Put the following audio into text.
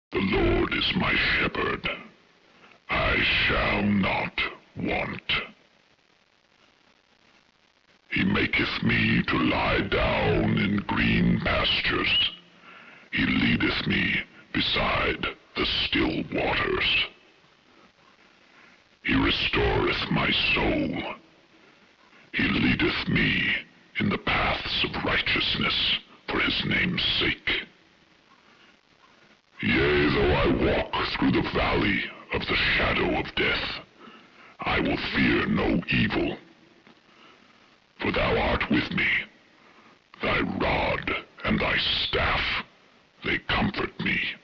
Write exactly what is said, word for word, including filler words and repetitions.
The Lord is my shepherd. I shall not want. He maketh me to lie down in green pastures. He leadeth me beside the still waters. He restoreth my soul. He leadeth me in the paths of righteousness for his name's sake. Yea, though I walk through the valley of the shadow of death, I will fear no evil. For thou art with me. Thy rod and thy staff, they comfort me.